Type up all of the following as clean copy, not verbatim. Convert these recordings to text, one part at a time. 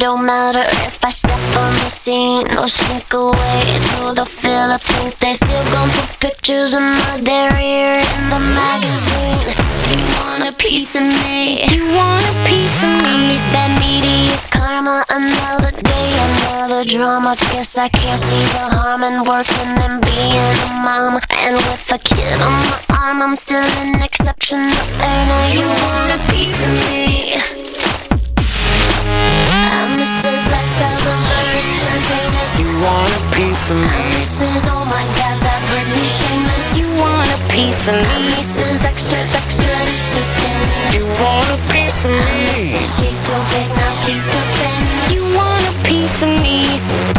don't matter if I step on the scene or sneak away to the Philippines. They still gon' put pictures of my derriere in the magazine. You want a piece of me? You want a piece of me? Bad media karma, another day, another drama. Guess I can't see the harm in working and being a mom. And with a kid on my arm, I'm still an exceptional earner. You want a piece of me? I'm Mrs. Lifestyle, alert, champagne. You want a piece of me? I'm Mrs. Oh my God, that Britney shameless. You want a piece of me? I'm Mrs. Extra, extra, it's just in. You want a piece of me? I'm Mrs. She's too big, now she's too thin. You want a piece of me?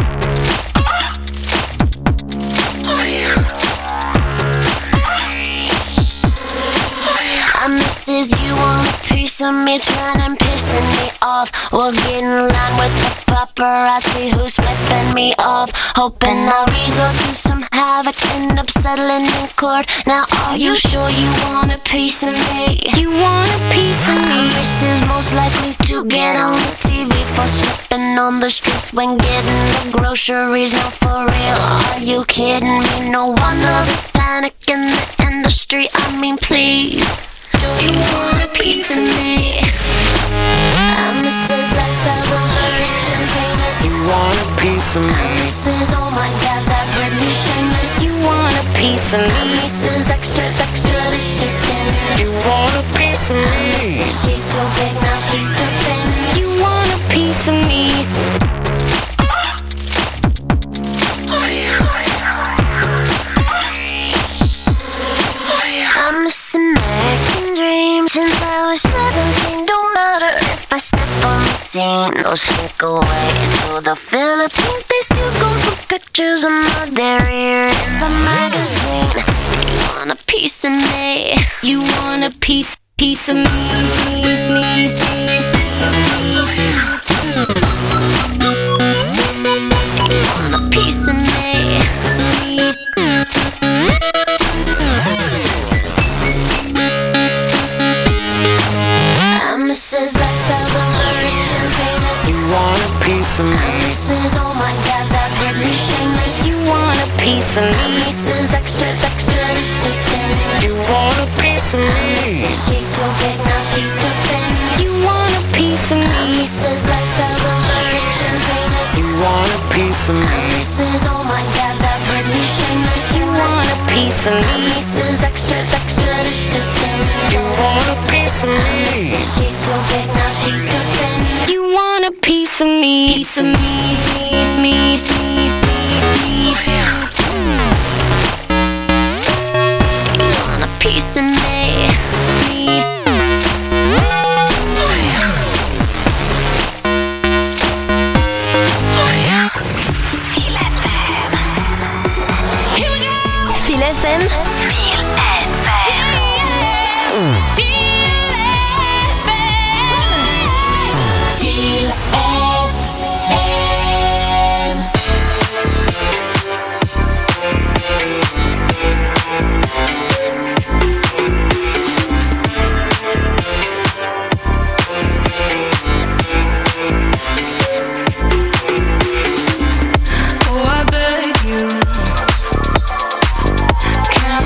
I'm Mrs. You want a piece of me, trying and pissing me off. We'll get in line with the paparazzi who's flipping me off. Hoping I'll resort to some havoc, end up settling in court. Now are you sure you want a piece of me? You want a piece of me? Mrs. most likely to get on the TV for slipping on the streets when getting the groceries. Not for real, are you kidding me? No wonder there's panic in the industry. I mean, please, do you want a piece of me? I'm Mrs. Lifestyle, alert, champagne. You want a piece of me? I'm Mrs. Oh my God, that Britney shameless. You want a piece of me? I'm Mrs. Extra, extra, it's just in. You want a piece of me? She's too big, now she's too thin. You want a piece of me? I'm missing American dreams since I was 17. Don't matter if I step on the scene or sneak away to the Philippines. They still gon' put pictures of my derriere in the magazine. You want a piece of me? You want a piece of me? You want a piece of me? I'm Mrs. Lifestyle, alert, champagne. You want a piece of me? I'm Mrs. Oh my God, that Britney shameless. You want a piece of me? I'm Mrs. Extra, extra, it's just in. You want a piece of me? She's too big, now she's too thin. You want a piece of me? I'm Mrs. Lifestyle, alert, champagne. You want a piece of me? I'm Mrs. Oh my God, that Britney shameless. You want a piece of me? I'm Mrs. Extra, extra, it's just in. You want a piece of me? She's too big, now she's too thin. You want a piece of me? Piece of me? You want a piece of me? Feel FM. Here we go. Feel FM. Feel FM. Feel Oh, I beg you, can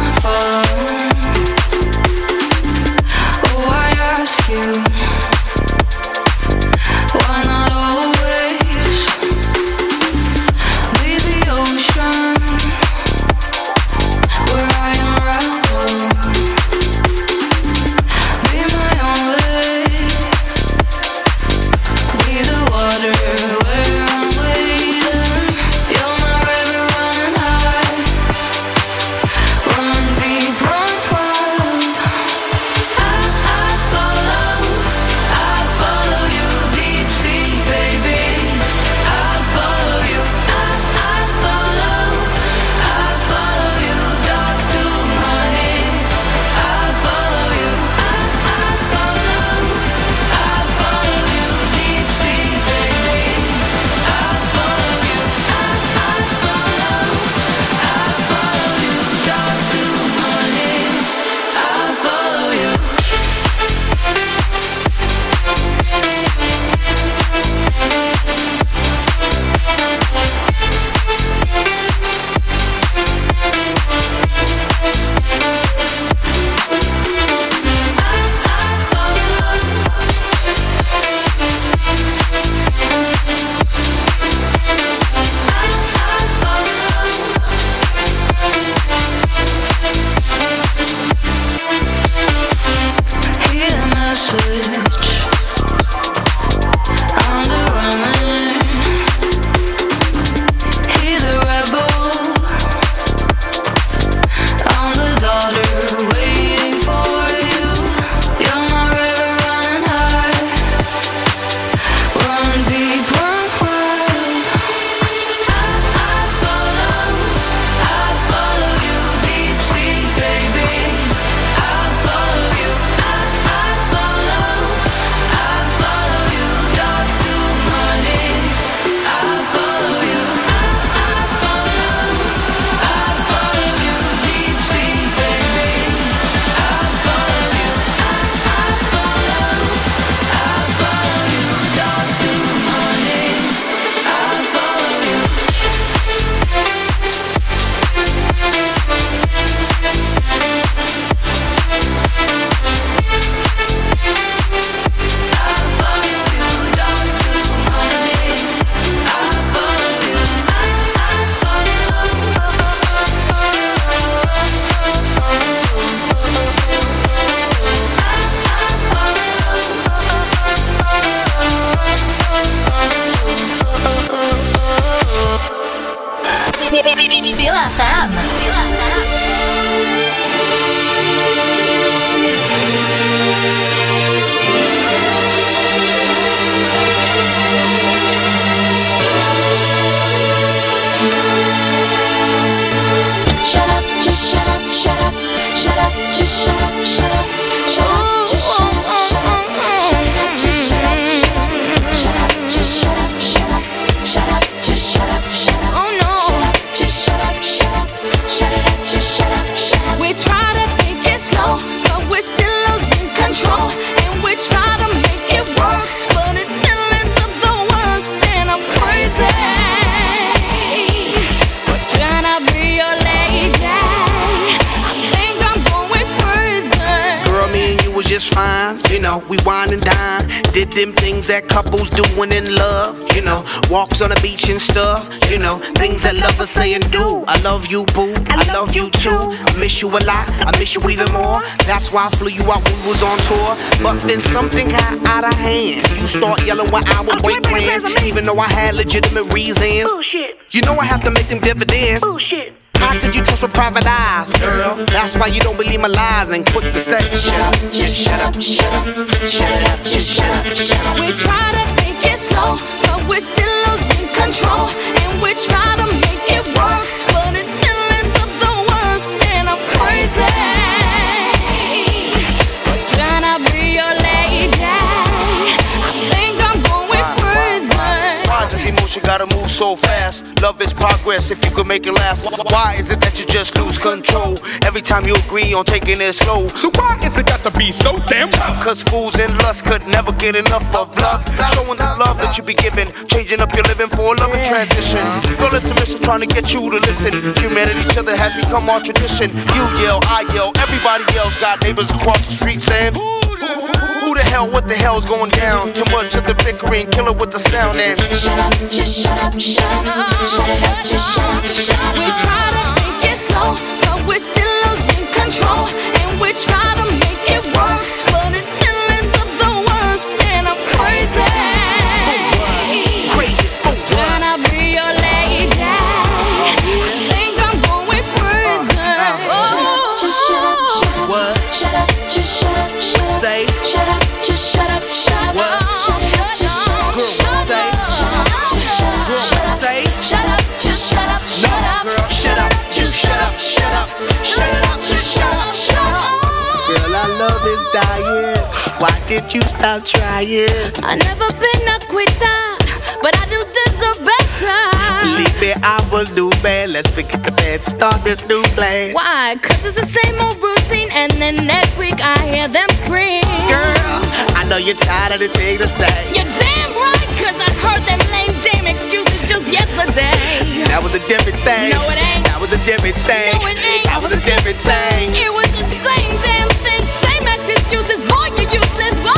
Feel FM. Shut up, just shut up, shut up, shut up, just shut up, shut up, shut up, just shut up, shut up, shut up, just shut up, shut up, just shut up, shut up, shut up, just shut up, shut up, oh no, shut up, just shut up, shut up, shut it up, just shut up, shut up. We try to take it slow, but we're still losing control, and we try to make it work, but it still ends up the worst, and I'm crazy. We're trying to be your lady. I think I'm going crazy. Girl, me and you was just fine. You know, we wine and dine. Did them things that couples do when in love. You know, walks on the beach and stuff. You know, things that lovers say and do. I love you, boo. I love you too. I miss you a lot. I miss you even more. That's why I flew you out when we was on tour. But then something got out of hand. You start yelling when I would break plans, even though I had legitimate reasons. Bullshit. You know I have to make them dividends. Bullshit. How could you trust with private eyes, girl? That's why you don't believe my lies and quick to say, shut up, just shut up, shut up, shut it up, just shut up, shut up. We try to take it slow, but we're still losing control, and we try to make it work, but it still ends up the worst, and I'm crazy. We're trying to be your lady. I think I'm going crazy. Why does emotion gotta move so fast? Love is progress if you could make it last. Why is it that you just lose control every time you agree on taking it slow? So why is it got to be so damn tough? Cause fools and lust could never get enough of love. Showing the love that you be giving, changing up your living for a loving transition. Girl, it's a mission trying to get you to listen. Humanity, each other has become our tradition. You yell, I yell, everybody yells. Got neighbors across the street saying, who the hell, what the hell's going down? Too much of the bickering, killer with the sound and Shut up, just shut up, shut up, shut it up, just shut up, shut up. We try to take it slow, but we're still losing control, and we try to make it work, but it still ends up the worst, and I'm crazy. crazy. Trying to be your lady. I think I'm going crazy. Just shut up, shut up. What? Shut up, just shut up, shut up. Say. Shut up, just shut up, shut up. What? Shut up, just shut up, Girl, shut up. say. Shut up, just shut up, Girl, shut up. say. Shut up, just shut up, No, shut up. girl, shut up, just shut up, shut up, shut it up, just shut up, shut up. Girl, our love is dying. Why did you stop trying? I never been a quitter, but I do deserve better. Believe me, I will do bad. Let's forget the bad, start this new plan. Why? Cause it's the same old routine, and then next week I hear them scream. Girl, I know you're tired of the thing to say. You're damn right, cause I heard them lame damn excuses just yesterday. That was a different thing. No, it ain't. That was a different thing. No, it ain't. That was a different thing. It was the same damn thing, same as excuses. Boy, you useless. Whoa!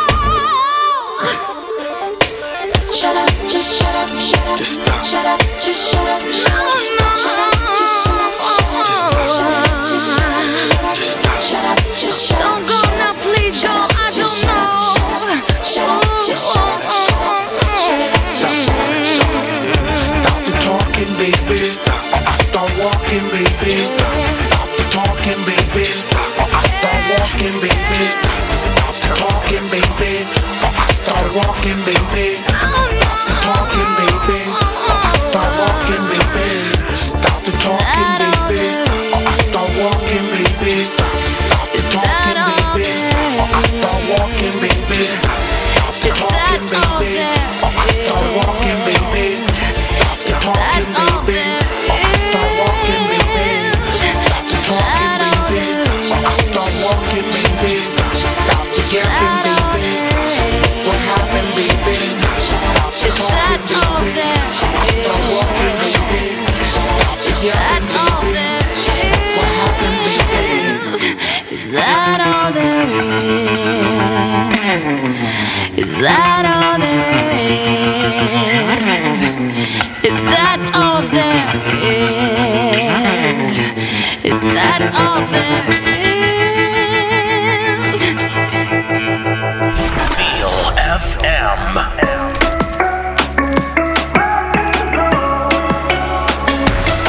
Shut up, just shut up, shut up. Just stop. Shut up, just shut up. Shut up, shut up, just shut up. Shut up, just shut up, shut up. Shut up, just shut up. Don't go now, please go. I don't know. Shut up, just shut up, shut up. Shut it up, just shut up. Stop the talking, baby, or I start walking, baby. Stop the talking, baby, or I start walking, baby. Stop the talking, baby, or I start walking, baby. Stop the talking, baby, or I start walking, baby. Stop the talking, baby, or I start walking, baby. Stop the talking, baby, or I start walking, baby. Stop the talking, baby, or I start walking, baby. Stop the talking, baby, or I start walking, baby. Stop the talking, baby, or I start walking, baby. Stop the yapping, baby. What happened, baby? Stop the talking, baby, or I start walking, baby. Stop the yapping, baby. What happened, baby? Is that all there is? Is that all there is? Is that all there is? Is that all there is? Feel FM.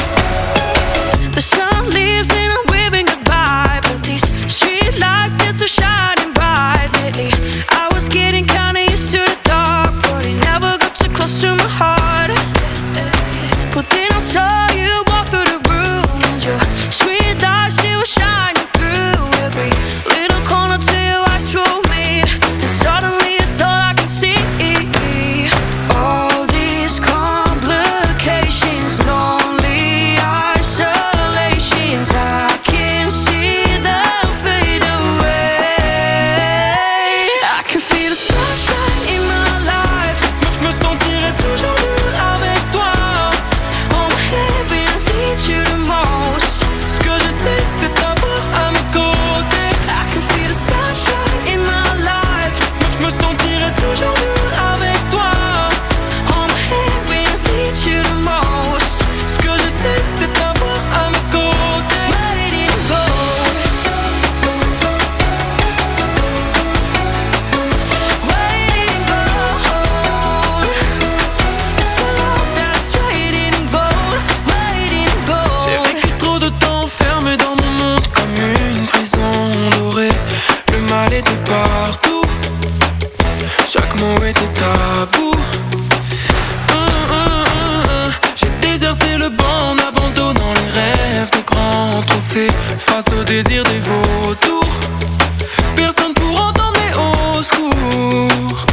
fait face au désir des vautours. Personne pour entendre les hauts secours.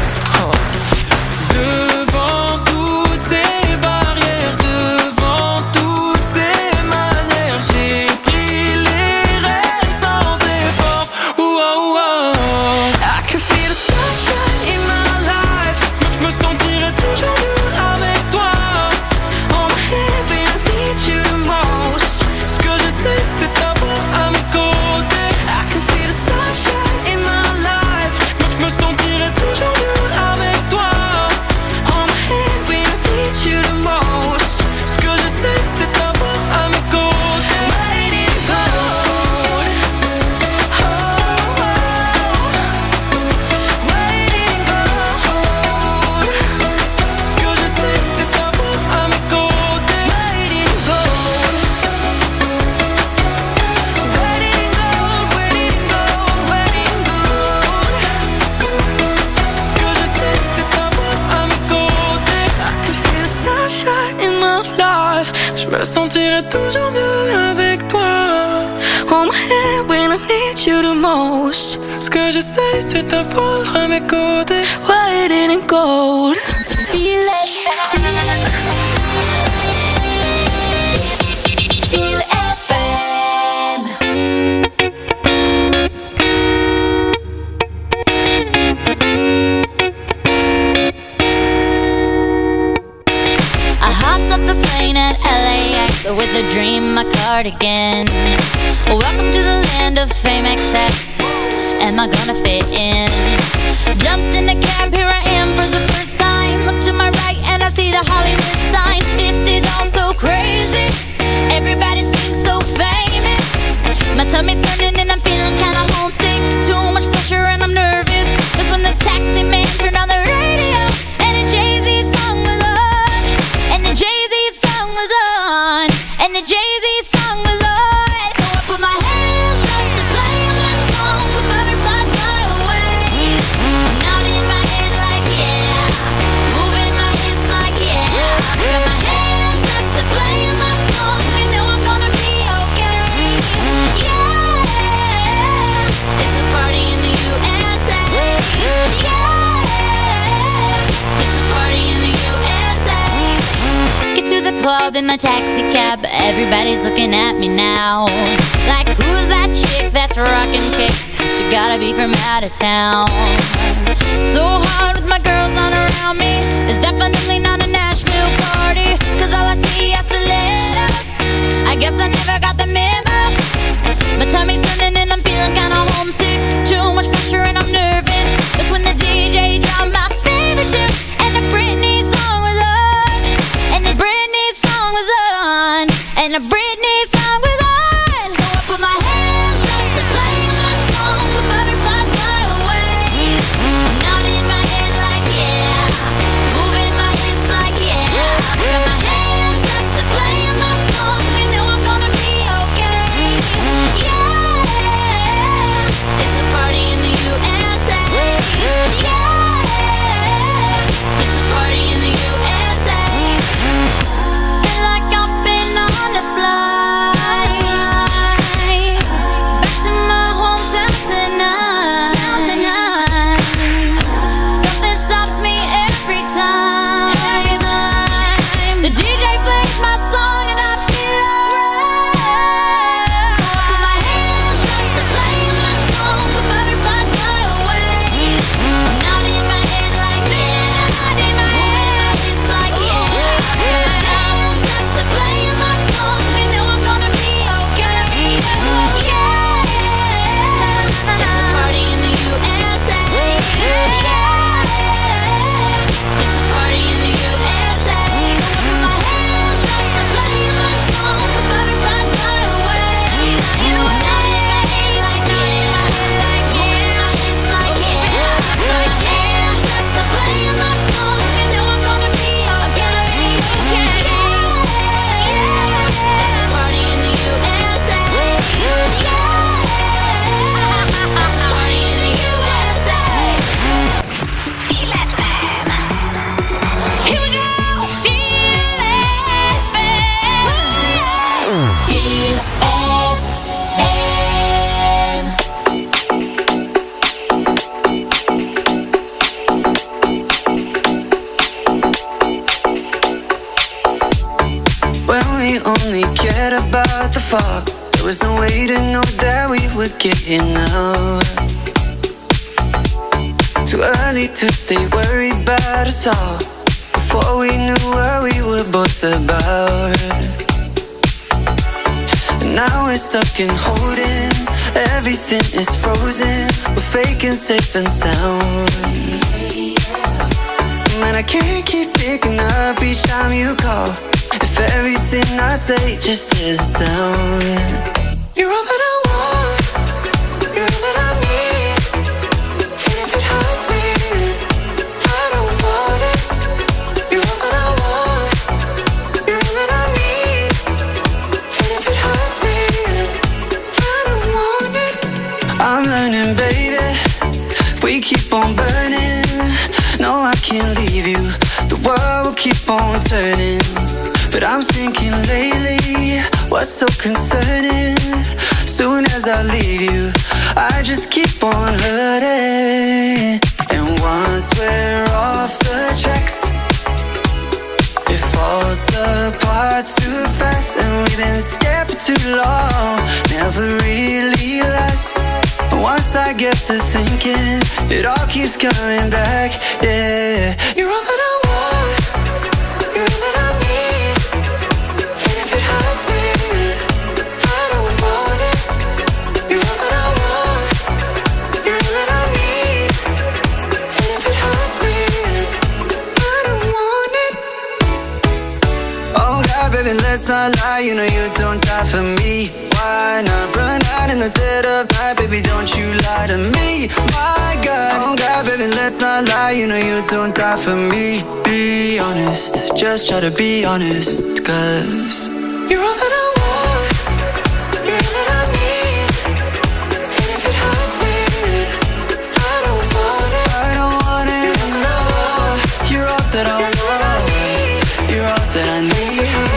Devant toutes ces barrières, devant toutes ces manières, j'ai pris les rênes sans effort. I can feel the sunshine in my life. Je me sentirai toujours mieux avec toi. On my head when I need you the most. Ce que je sais c'est t'avoir à mes côtés. I can feel the sunshine in my life. Je me sentirai toujours mieux avec toi. On my head when I need you the most. Ce que je sais c'est t'avoir à mes côtés. Waiting in gold. Waiting in gold. Ce que je sais c'est t'avoir à mes côtés. Waiting in gold. Waiting in gold. Waiting in gold. Waiting in gold. Ce que je sais c'est t'avoir à mes côtés. I can feel the sunshine in my life. Je me sentirai toujours mieux avec toi. On my head when I need you the most. Ce que je sais c'est t'avoir à mes côtés. Waiting in gold. Feel it. Feel FM. I hopped off the plane at LAX with a dream, my cardigan. Welcome to the land of fame excess. Am I gonna fit in? Jumped in the cab, here I am for the first time. Look to my right and I see the Hollywood sign. This is all so crazy. Everybody seems so famous. My tummy's turning and I'm feeling kinda homesick. Too much pressure and I'm nervous. That's when the taxi man turned on the radio and the Jay-Z song was on. And the Jay-Z song was on. And the Jay-Z song was on. So I put my hands up to play my song. The butterflies fly away. Nodding my head like yeah. Moving my hips like yeah. Got my hands up to play my song. You know I'm gonna be okay. Yeah. It's a party in the USA. Yeah. It's a party in the USA. Get to the club in my taxi cab. Everybody's looking at me now. Like, who's that chick that's rockin' kicks? She gotta be from out of town. So hard with my girls on around me. It's definitely not a Nashville party. Cause all I see is stilettos. I guess I never got the memo. My tummy's turning and I'm feeling kinda homesick. Too much pressure and I'm nervous. That's when the DJ dropped my favorite tune. And the Britney song was on. And the Britney song was on. And the Britney song was on. So I put my hands up to play my song. The butterflies fly away. Nodding my head like yeah. Moving my hips like yeah. Got my hands up to play my song. You know I'm gonna be okay. Yeah. It's a party in the USA. Yeah. It's a party in the USA. Feel like I've been on a flight. only cared about the fall. There was no way to know that we would get here now. Too early to stay worried about us all, before we knew what we were both about. And now we're stuck in holding, everything is frozen. We're faking safe and sound. Man, I can't keep picking up each time you call. If everything I say just is down. You're all that I want, you're all that I need. And if it hurts me, I don't want it. You're all that I want, you're all that I need. And if it hurts me, I don't want it. I'm learning, baby, if we keep on burning, no, I can't leave you. The world will keep on turning. But I'm thinking lately, what's so concerning? Soon as I leave you, I just keep on hurting. And once we're off the tracks, it falls apart too fast. And we've been scared for too long, never really lasts. And once I get to thinking, it all keeps coming back, yeah. You're all that I want, you're all that I need. And if it hurts me, I don't want it. You're all that I want, you're all that I need. And if it hurts me, I don't want it. Oh God, baby, let's not lie, you know you don't die for me. Why not run out in the dead of night, baby, don't you lie to me. My God, oh God, baby, let's not lie, you know you don't die for me. Be honest, just try to be honest, cause you're all that I want, you're all that I need. And if it hurts me, I don't want it. I don't want it, no. You're all that I want, you're all that I need.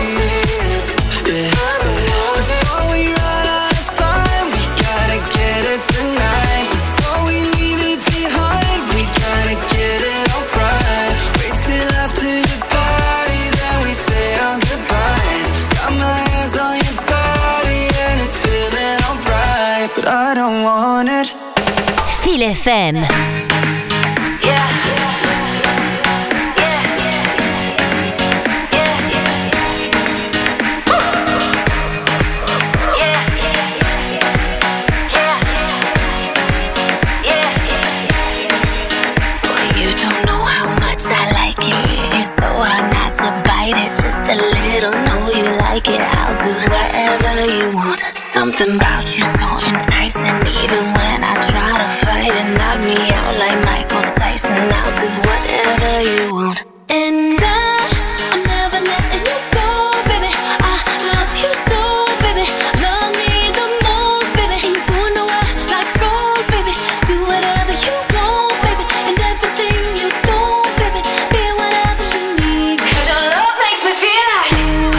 But I don't want it. Feel FM. I'll do whatever you want. Something about you so enticing. Even when I try to fight and knock me out like Michael Tyson, I'll do whatever you want. And I'm never letting you go, baby. I love you so, baby. Love me the most, baby. Ain't going nowhere like Rose, baby. Do whatever you want, baby. And everything you don't, baby. Be whatever you need. 'Cause your love makes me feel like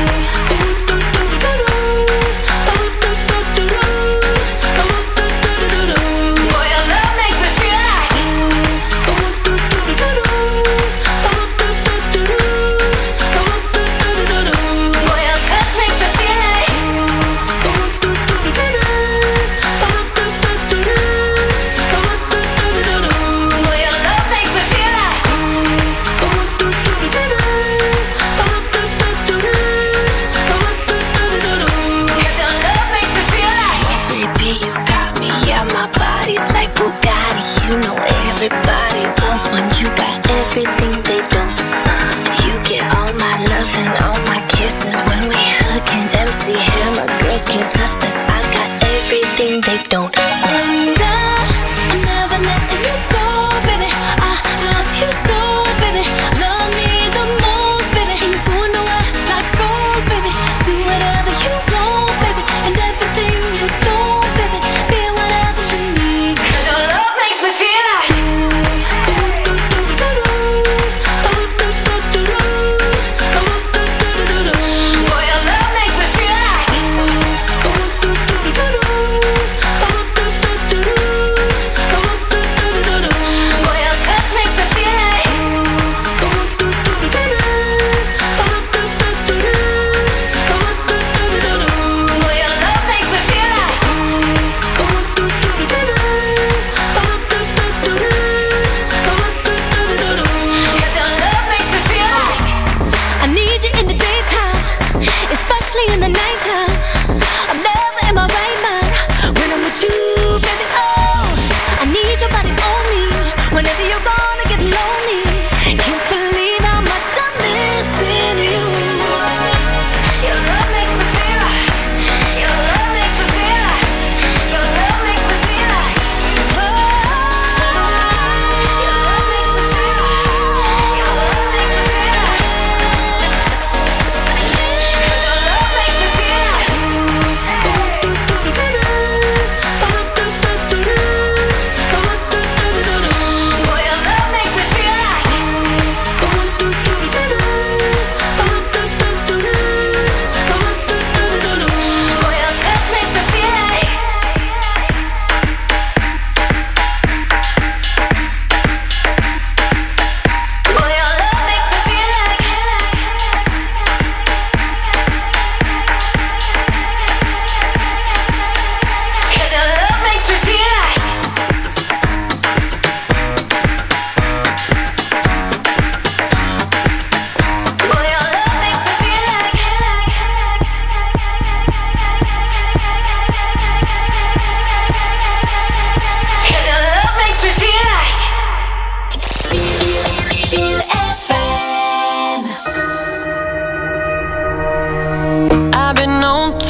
everybody wants when you got everything they don't. You get all my love and all my kisses when we hug and MC Hammer. Girls can't touch this. I got everything they don't. And I'm never letting you go, baby. I love you so, baby. Love me the most, baby. Ain't going nowhere like Rose, baby. Do whatever you want, baby. And everything you don't, baby. Be whatever you need. 'Cause your love makes me feel like boy, your love makes me feel like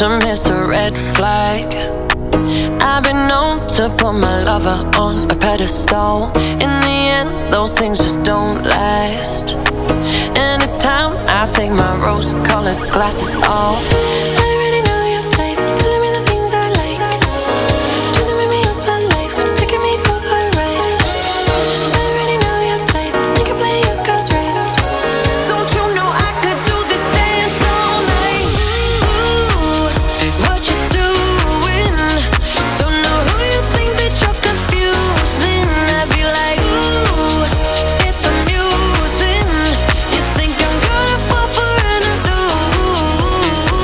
to miss a red flag. I've been known to put my lover on a pedestal. In the end, those things just don't last. And it's time I take my rose-colored glasses off. I already know your type, telling me the things I like. Trying to make me yours for life, taking me for a ride. I already know your type, you can play your cards right. Don't you know I could do this dance all night? Ooh, what you doing? Don't know who you think that you're confusing. I'd be like, ooh, it's amusing. You think I'm gonna fall for an illusion?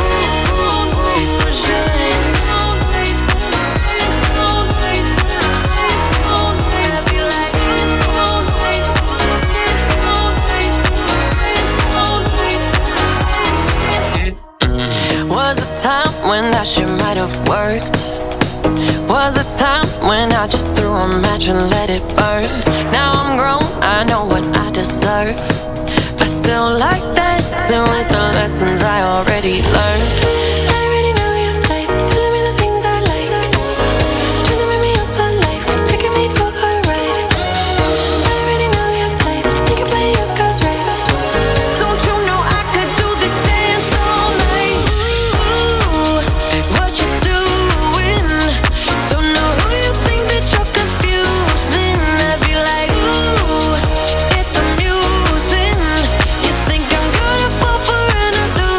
Was a time when that shit might have worked. Was a time when I just threw a match and let it burn. Now I'm grown, I know what I deserve. I still like dancing with the lessons I already learned. I already know your type, telling me the things I like. Trying to make me yours for life, taking me for a ride. I already know your type, you can play your cards right. Don't you know I could do this dance all night? Ooh, what you doing? Don't know who you think that you're confusing. I'd be like, ooh, it's amusing. You think I'm gonna fall for an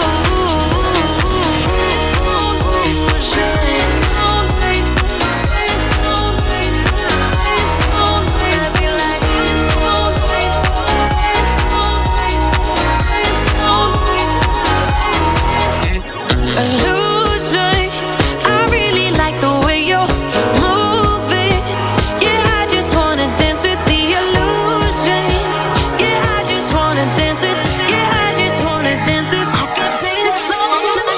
illusion. I really like the way you're moving. Yeah, I just wanna dance with the illusion. Yeah, I just wanna dance with. Yeah, I just wanna dance with. I could dance all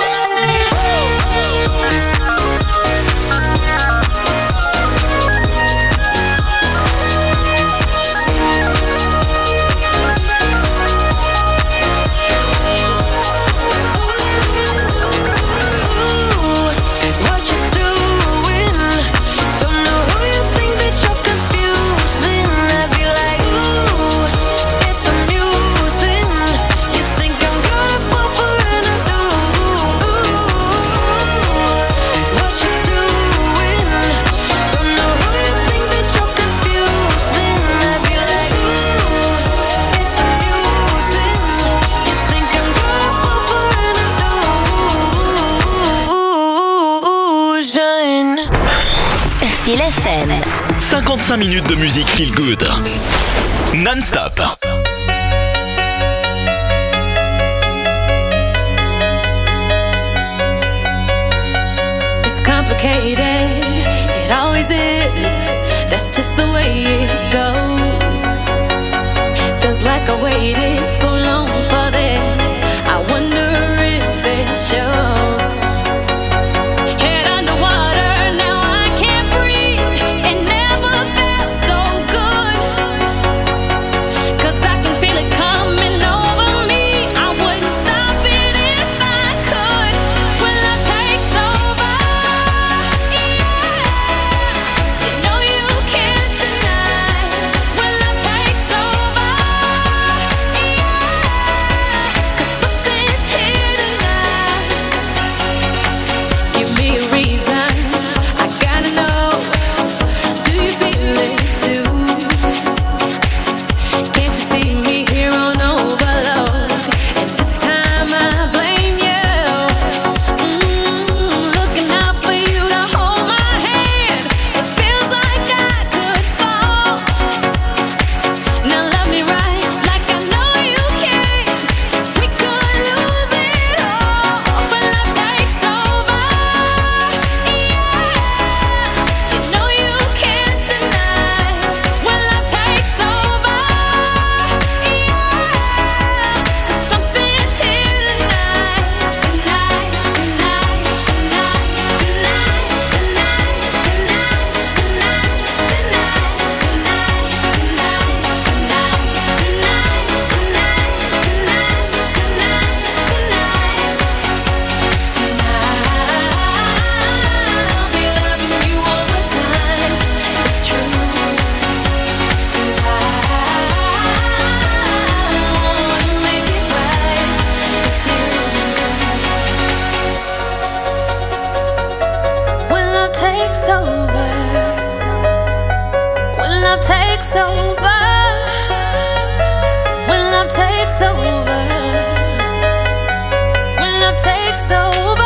Ooh, what you doing? Don't know who you think that you're confusing. I'd be like, ooh, it's amusing. You think I'm gonna fall for an illusion? What you doing? Don't know who you think that you're confusing. I'd be like, ooh, it's amusing. You think I'm gonna fall for an illusion? Feel FM. 55 minutes de musique feel good. Non-stop. It's complicated, it always is. That's just the way it goes. Feels like I waited so long for this. I wonder if it shows. Head underwater, now I can't breathe. It never felt so good. 'Cause I can feel it coming over me. I wouldn't stop it if I could. Will I take over? Yeah. love takes over, when love takes over, when love takes over.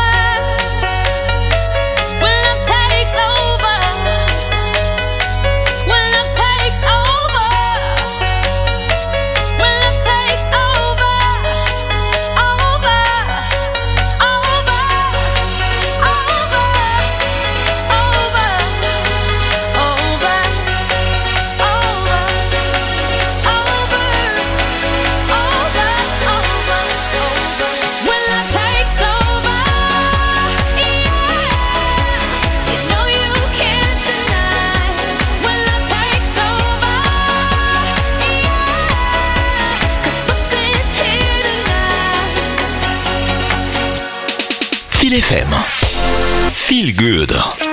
Feel FM. Feel good.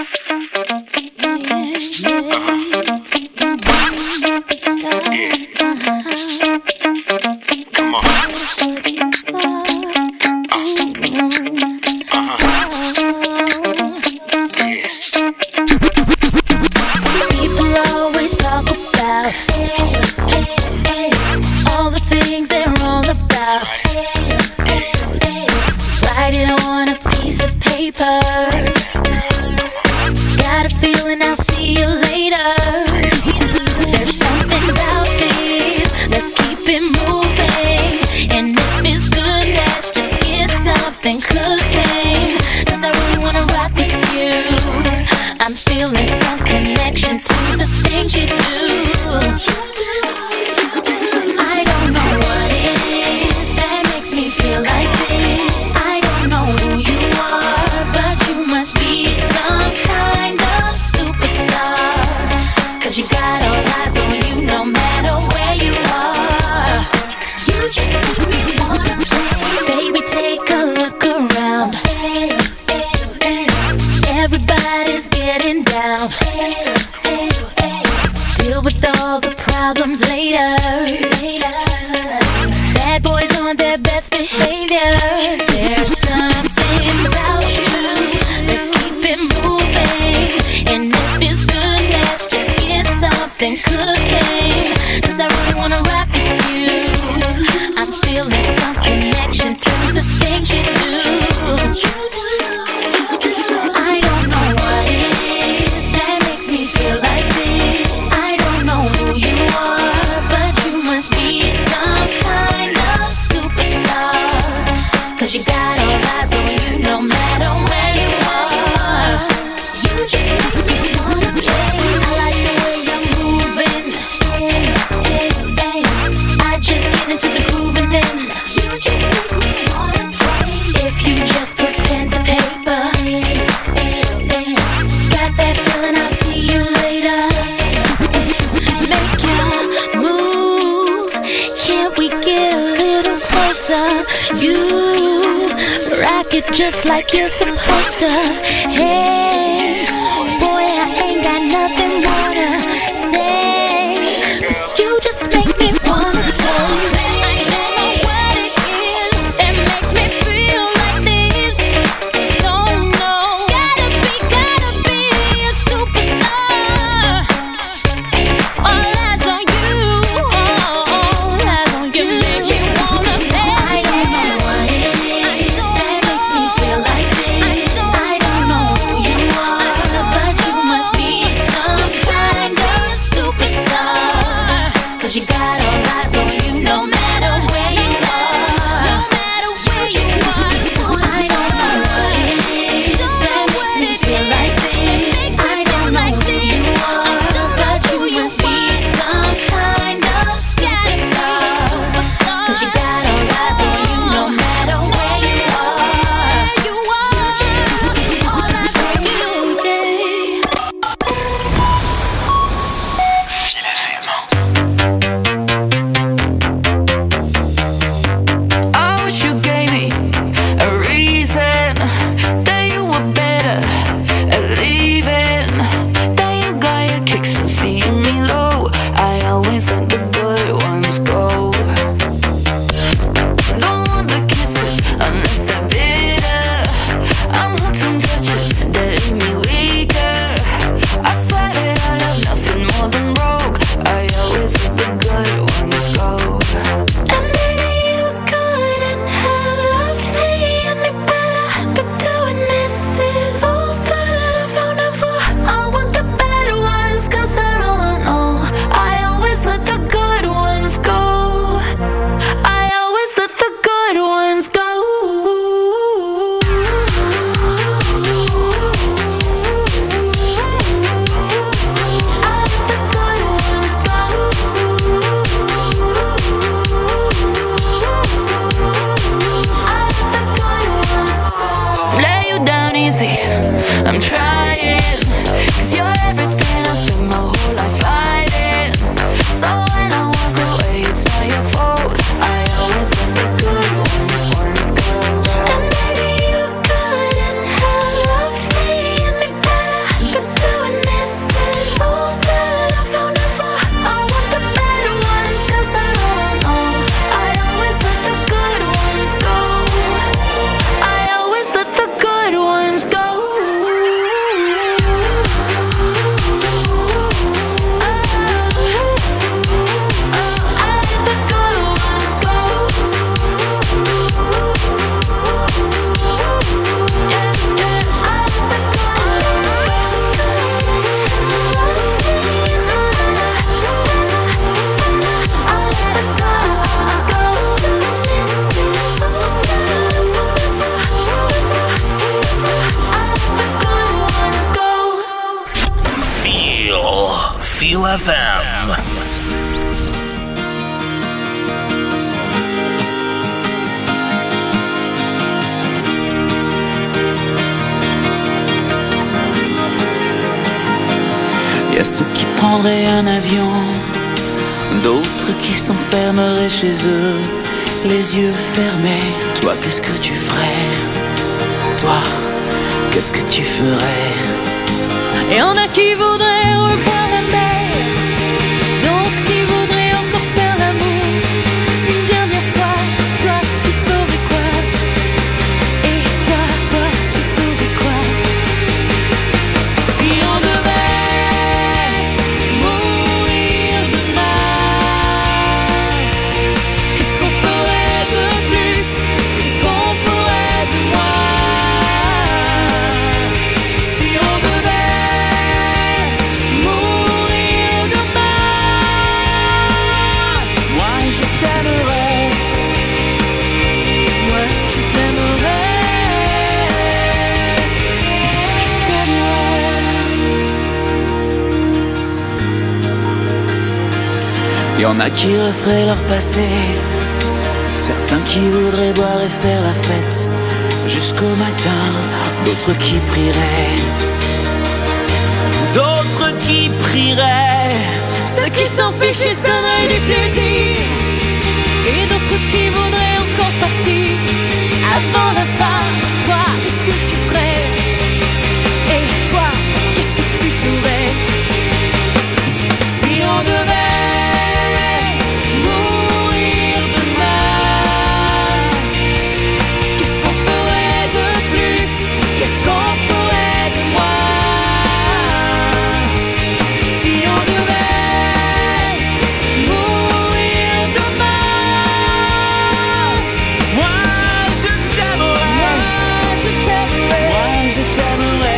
Just like you're supposed to. Hey, boy, I ain't got nothing more to say, 'cause you just make me wanna play. I don't know what it is that makes me feel like this. Don't know. Gotta be a superstar. All eyes on you. All eyes on you. You just wanna play. I don't know what it is that makes me feel like this. I don't know who you are, but you must be some kind of superstar. 'Cause you got all eyes on you no matter where you are. No matter where you are. So I don't know what it is that makes me feel like this. I don't know who you are, but you must be some kind of superstar. 'Cause you got all eyes on you no matter where you are. You just all eyes on you, yeah. Feel FM. I wish you gave me a reason that you were better at leaving. That you got your kicks from seeing me low. I always let the good ones go. Don't want the kisses unless they're bitter. I'm hooked on touches that leave me weaker. I swear that I love nothing more than broke. Feel FM. Y a ceux qui prendraient un avion, d'autres qui s'enfermeraient chez eux, les yeux fermés. Toi, qu'est-ce que tu ferais? Toi, qu'est-ce que tu ferais? Et y'en a qui voudraient revoir la mer, d'autres qui voudraient encore faire l'amour une dernière fois. Toi, tu ferais quoi? Et toi, tu ferais quoi? Si on devait mourir demain, qu'est-ce qu'on ferait de plus? Qu'est-ce qu'on ferait de moins? Si on devait mourir demain, Moi, je t'aimerais. moi je t'aimerais, Je t'aimerais. Y en a qui referaient leur passé, certains qui voudraient boire et faire la fête jusqu'au matin, d'autres qui prieraient, d'autres qui prieraient. ceux qui s'en fichent se donneraient du plaisir, et d'autres qui voudraient encore partir avant la fin. Toi, qu'est-ce que tu ferais? Et toi, qu'est-ce que tu ferais? Si on devait mourir demain, qu'est-ce qu'on ferait de plus? Qu'est-ce qu'on ferait de moins? Si on devait mourir demain, Moi, je t'aimerais. moi je t'aimerais, Moi, je t'aimerais.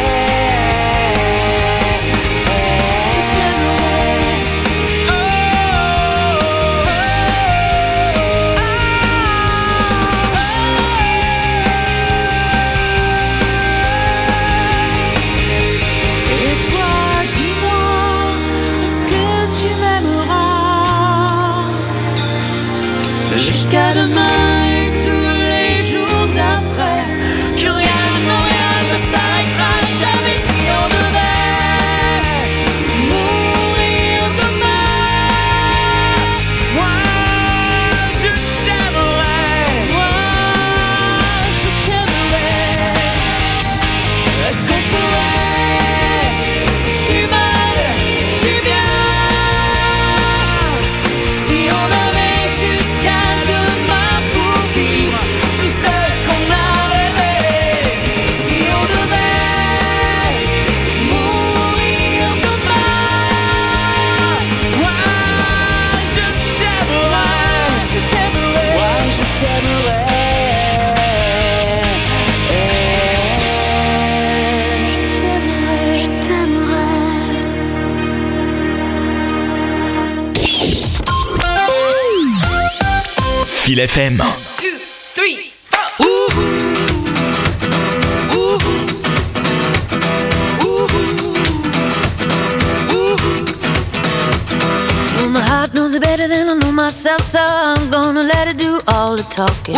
Et toi, dis-moi, est-ce que tu m'aimeras jusqu'à demain et tous les jours d'après? Que rien, non rien ne s'arrêtera jamais si on devait mourir demain. Moi, je t'aimerais. Moi, je t'aimerais. Est-ce qu'on ferait du mal, du bien? Si on avait jusqu'à demain pour vivre tout ce qu'on a rêvé. Si on devait mourir demain, Moi, je t'aimerais. je t'aimerais. Moi, je t'aimerais. Je t'aimerais. Feel FM. 2, 3, 4. Well, my heart knows it better than I know myself, so I'm gonna let it do all the talking.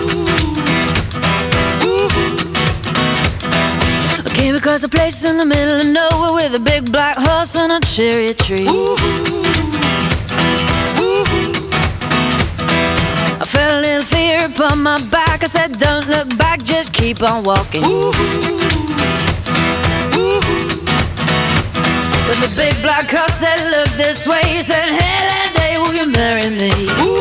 I came across a place in the middle of nowhere with a big black horse and a cherry tree. I felt a little fear upon my back. I said, don't look back, just keep on walking. But the big black horse said, look this way. He said, hey, that day will you marry me?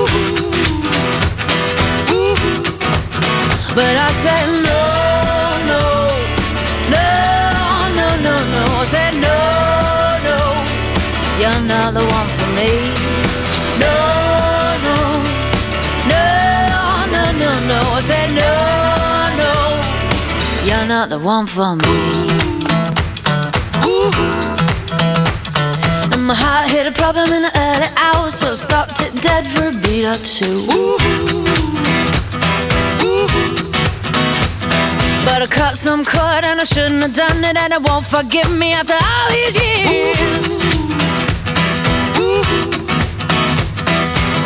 But I said, no, no, no, no, no, no. I said, no, no, you're not the one for me. No, no, no, no, no, no. I said, no, no, you're not the one for me. And my heart hit a problem in the early hours, so I stopped it dead for a beat or two. But I cut some cord and I shouldn't have done it, and it won't forgive me after all these years.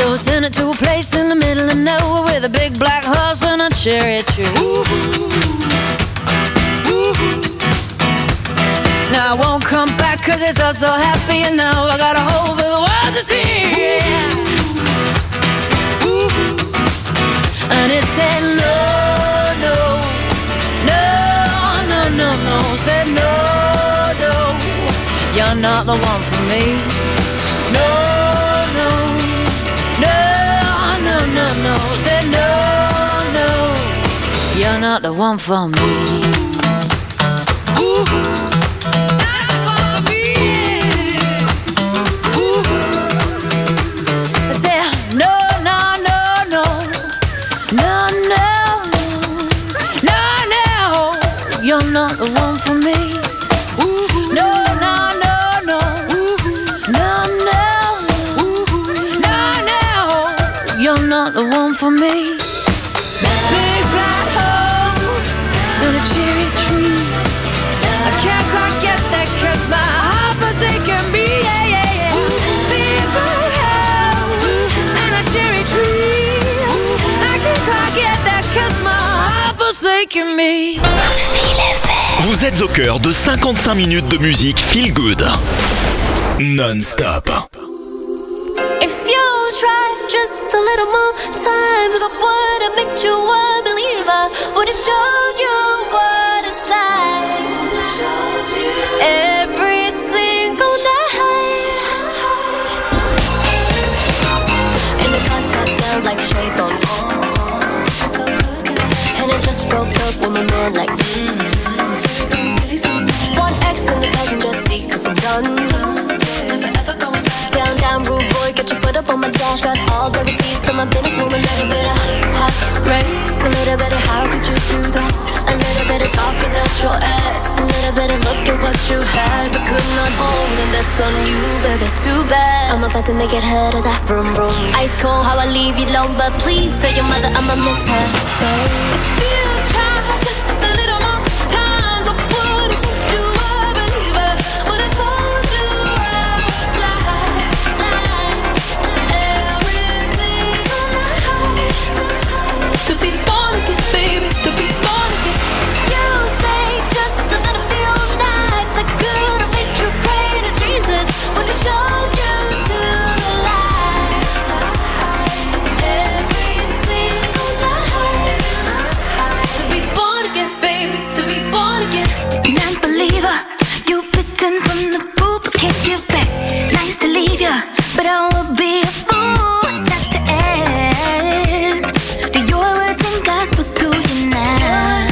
So send it to a place in the middle of nowhere with a big black horse and a cherry tree. Now I won't come back cause it's all so happy, and now I got a hole for the world to see. Yeah. And it said no, no, no, no, no, no. Said no, no, you're not the one for me. No, no, no, no, no, no. Said no, no, you're not the one for me. You're not the one for me. No, no, no, no. No, no. No, no. You're not the one for me. Big black holes and a cherry tree. I can't quite get that cause my heart forsaken me. Yeah, yeah, yeah. Big black holes and a cherry tree. I can't quite get that cause my heart forsaken me. Vous êtes au cœur de 55 minutes de musique feel good. Non-stop. If you try just a little more times, I would have made you a believer. Would have showed you what it's like. Every single night. In the contact felt like shades on. And I just broke up with my man like One X in the passenger seat cause I'm done. Down, down, rude boy, get your foot up on my dash. Got all the receipts to my business woman. A little bit of heartbreak, a little bit of how could you do that? A little bit of talking out your ass, a little bit of look at what you had but could not hold, and that's on you, baby, too bad. I'm about to make it hurt as I vroom vroom. Ice cold how I leave you alone, but please tell your mother I'ma miss her. So if you try just a little more times, I would've made you a believer. Would've told you how it's like. Every single night. To be born again, baby, to be born again. You stayed just another few nights. I could've made you pray to Jesus. Would've showed you to the light. Every single night. To be born again, baby, to be born again. Non-believer, you pretend from the fool but can't give back. Nice to leave ya, but I would be a fool not to ask. Do your words and gospel to you now?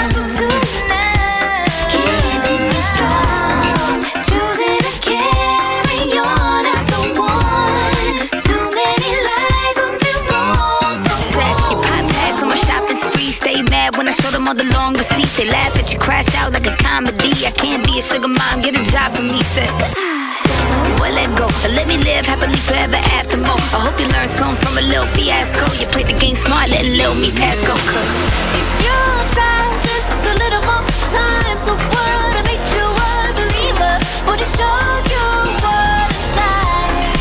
Keeping me strong, choosing to carry on after one. Too many lies would be wrong. So Set your pop tags on my shopping spree. Stay mad when I show them all the long receipts. They laugh at you, crash out like a comedy. I can't be a sugar mom, get a job for me. Said, well, let go, but let me live happily forever after more. I hope you learned something from a little fiasco. You played the game smart, letting little me pass go. If you try just a little more times, I would've made you a believer. Would've showed you what it's like.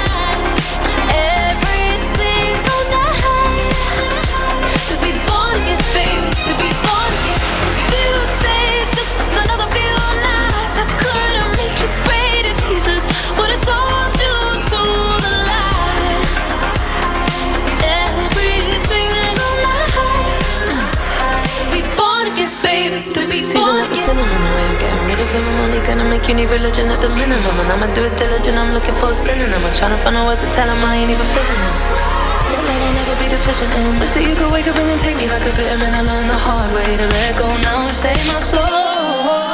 Every single night. To be born again, baby, to be born again. If you stayed just another few nights, I could've made you pray to Jesus. Would've sold you to the light. Every single night. To be born again, baby, to be born again. Cinnamon, the way I'm getting rid of him, I'm only gonna make you need religion at the minimum. And I'ma do it diligent, I'm looking for a synonym. I'm trying to find out words to tell him I ain't even feeling this. That love I'll never be deficient in. But see, you could wake up and then take me like a vitamin. I learned the hard way to let go now and save my soul.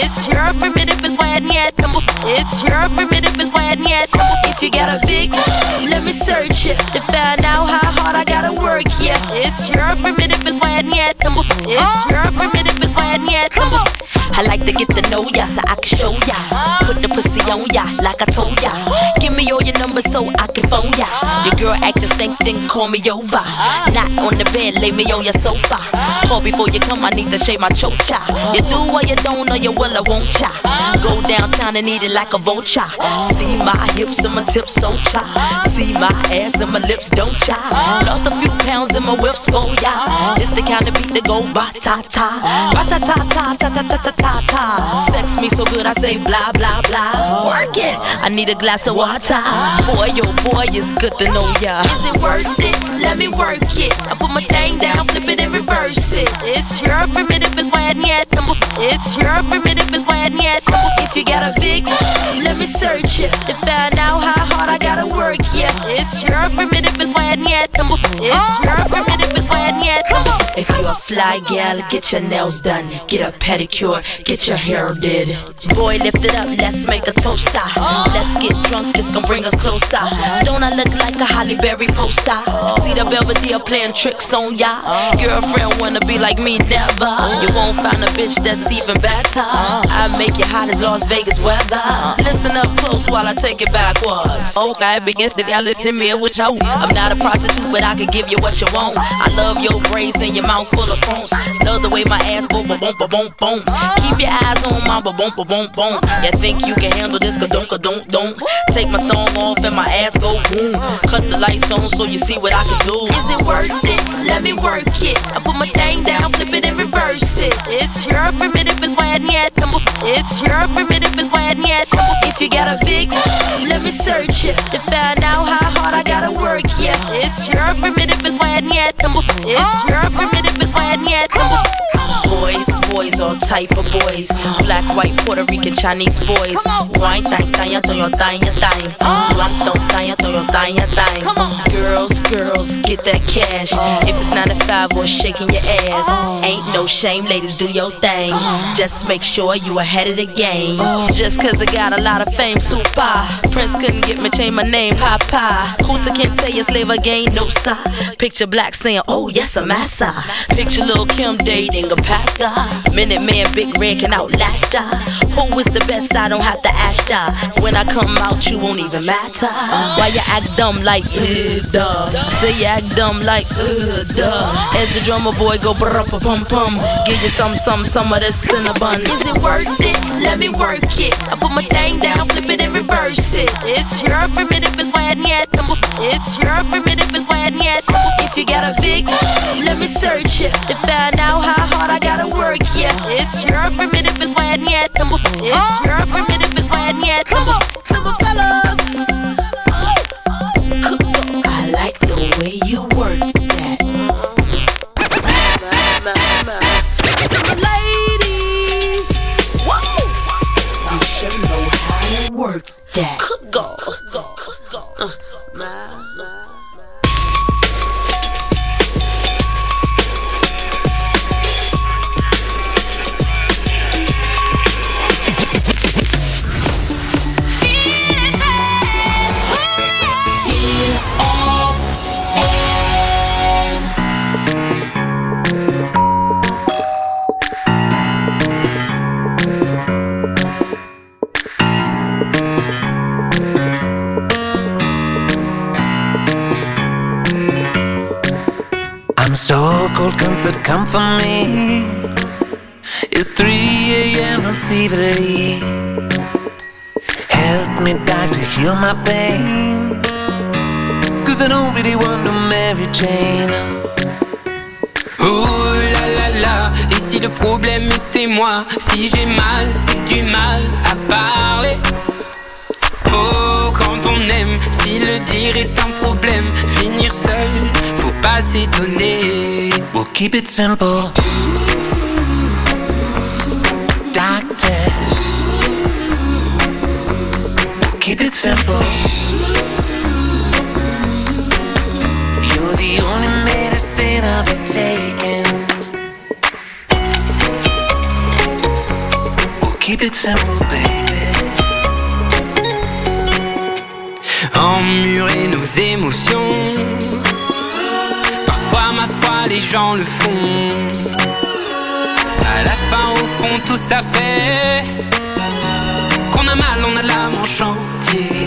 It's your primitive is why yet. It's your primitive is why yet. If you got a big, let me search it to find out how hard I gotta work. Yeah, it's your primitive is why yet. It's your primitive is why yet. I like to get to know ya so I can show ya. Put the pussy on ya like I told ya. Give me all your numbers so I can phone ya. Your girl acting stink, then call me over. Not on the bed, lay me on your sofa. Call before you come, I need to shave my chocha. You do or you don't, or you will or won't cha. Go downtown and eat it like a vulture. See my hips and my tips so cha. See my ass and my lips don't cha. Lost a few pounds in my whips for ya. It's the kind of beat that go ba-ta-ta. Ba-ta-ta-ta, ta-ta-ta-ta-ta. Sex me so good I say blah blah blah. Work it, I need a glass of water. Boy, oh boy, it's good to know ya. Is it worth it? Let me work it. I put my thing down, flip it and reverse it. It's your primitive is why yet. It's your primitive is why yet. If you got a big, let me search it to find out how hard I gotta work. Yeah, it's your primitive is why yet. It's your primitive is why yet. If you a fly gal, get your nails done, get a pedicure, get your hair did. Boy, lift it up, let's make a toaster. Let's get drunk, this gon' bring us closer. Don't I look like a Halle Berry poster? See the Belvedere playing tricks on ya. Girlfriend wanna be like me, never. You won't find a bitch that's even better. I make you hot as Las Vegas weather. Listen up close while I take it backwards. Okay, begins to listen me what you want. I'm not a prostitute, but I can give you what you want. I love your braids and your mouth full of phones. Love the way my ass go boom boom boom boom. Keep your eyes on my boom boom boom boom. You think you can handle this? Don't. Take my thumb off and my ass go boom. Cut the lights on so you see what I can do. Is it worth it? Let me work it. I put my thing down, flip it and reverse it. It's your primitive is why yet. It's your primitive is why yet. If you got a big, let me search it to find out how hard I gotta work. Yeah, it's your primitive is why yet. It's your primitive is why yet. Boys, all type of boys. Black, white, Puerto Rican, Chinese boys. Wine, tanya, toyo, tanya. Girls, get that cash. If it's 9 to 5 or shaking your ass, ain't no shame, ladies, do your thing. Just make sure you ahead of the game. Just cause I got a lot of fame, super. Prince couldn't get me, change my name, Papa. Hooter can't tell you slave again, no sir. Picture Black saying, oh yes, I'm massa. Picture Lil' Kim dating a pastor. Minute Man, Big Red can outlast ya. Who is the best? I don't have to ask ya. When I come out, you won't even matter. Why you act dumb like, duh? Say you act dumb like, duh. As the drummer boy go brr-pum-pum. Give you some of this cinnabon. Is it worth it? Let me work it. I put my thing down, flip it and reverse it. It's your primitive is why yet. It's your primitive is why yet. If you got a big, let me search it to find out how hard I gotta work. Yeah, it's your primitive is why yet. It's your primitive is why yet. Come on, to my fellas. I like the way you work that. To the ladies, whoa, you sure know how to work that. Go. I'm so cold, come for me. It's 3 a.m. I'm feverly. Help me, doctor, heal my pain. Cause I don't really want no Mary Jane. Oh là là là, et si le problème était moi? Si j'ai mal, c'est du mal à parler. Oh, quand on aime, si le dire est un problème, finir seul, faut pas s'étonner. We'll keep it simple, doctor. We'll keep it simple. You're the only medicine I've been taking. keep it simple, baby. Emmurer nos émotions. Parfois, ma foi, les gens le font. À la fin, au fond, tout ça fait qu'on a mal, on a l'âme en chantier.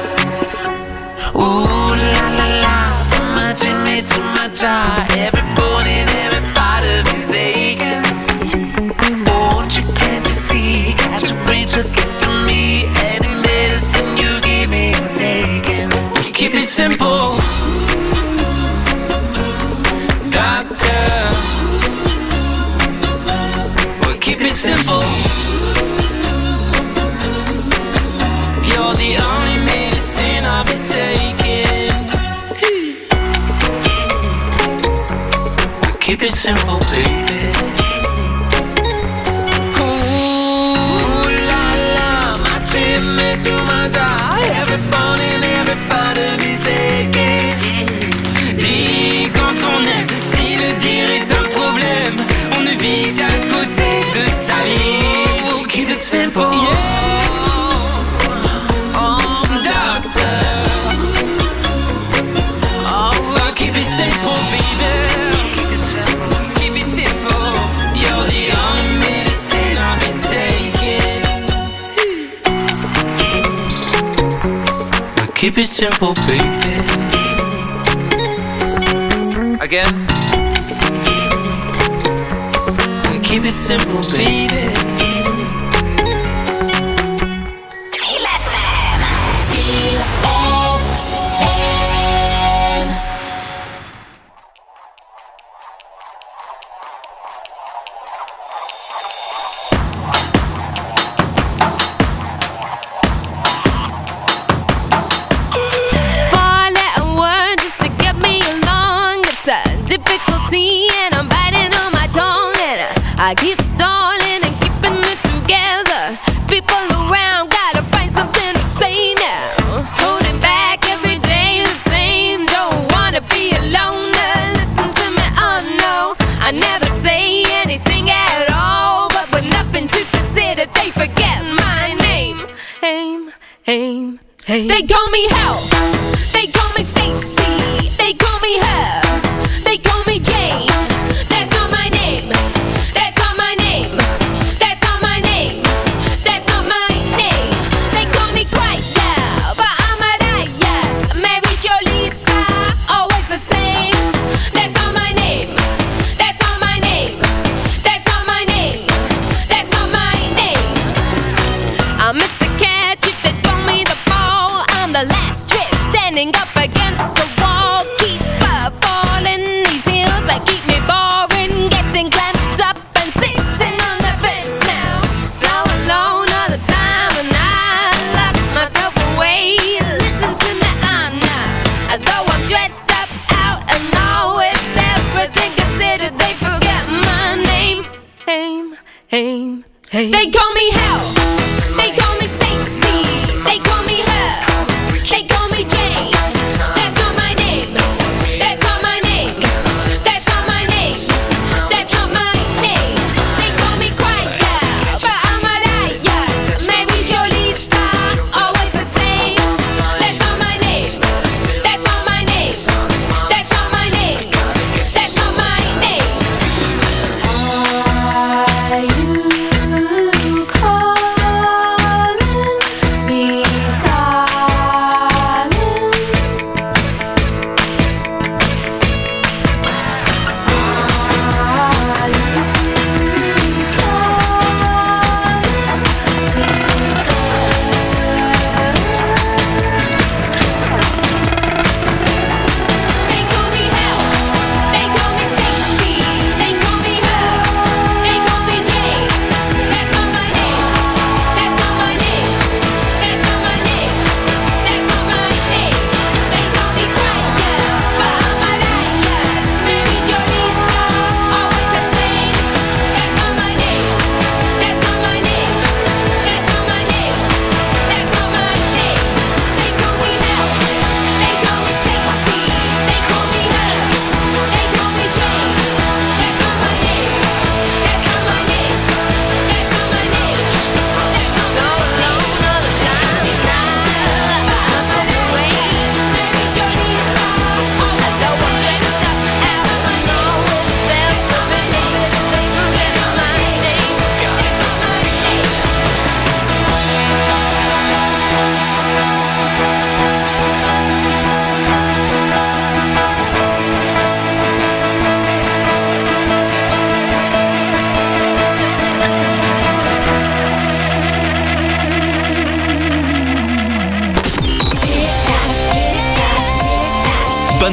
Ooh la la la, from my chimney to my jar, every bone and every part of me's aching. Won't you, can't you see? Got to breathe to get to me. Any medicine you give me, I'm taking. Keep it simple, doctor. We'll keep it simple. You're the only medicine I've been taking. We'll keep it simple, baby. Ooh la la, my chimney to my jar, every bone and every part of me's aching. Dis quand on aime, si le dire est un problème, on ne vit qu'à côté de sa vie. We'll keep it simple, yeah. doctor. Oh, well, keep it simple, baby. Keep it simple. You're the only medicine I've been taking. We'll keep it simple, baby. Again. We'll keep it simple, baby. Difficulty and I'm biting on my tongue and I keep stalling and keeping it together. People around gotta find something to say now. Holding back every day the same. Don't wanna be alone. Listen to me, oh no. I never say anything at all, but with nothing to consider, they forget my name. Aim. They call me Hell. They call me Stacy. They call me her. They call me Jane. That's not my name. That's not my name. That's not my name. That's not my name. They call me Quiet, but I'm a riot. Mary Jo Lisa, always the same. That's not my name. That's not my name. That's not my name. That's not my name. I'm Mr. Catch if they throw me the ball. I'm the last trick standing up against the wall. Keep falling these hills that keep me boring, getting clamped up and sitting on the fence now. So alone all the time and I lock myself away. Listen to me, I'm not. Though I'm dressed up out and all with everything considered, they forget my name. Aim. They call me Hell. They call me Stacy. They call me her. They call me Jane. That's not my name. That's not my name. That's not my name. That's not my name. They call me Quiet, but I'm a riot. Mary Jo Lisa, always the same. That's not my name. That's not my name. That's not my name. That's not my name. Are you calling me darling?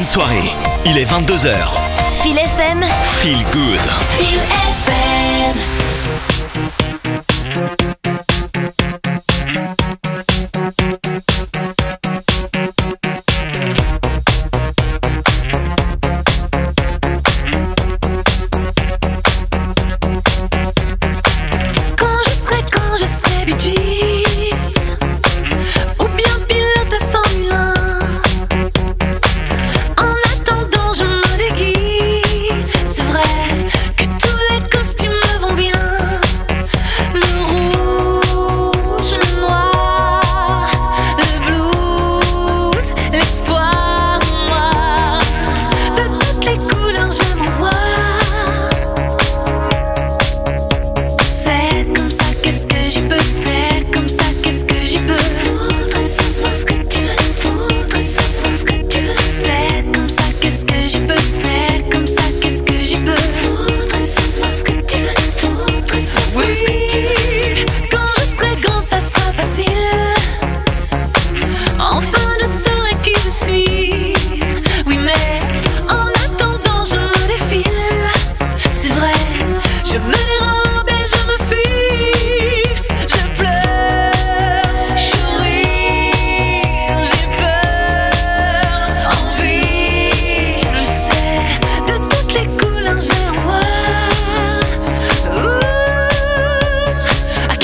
soirée. Il est 22h. Feel FM. Feel good. Feel FM.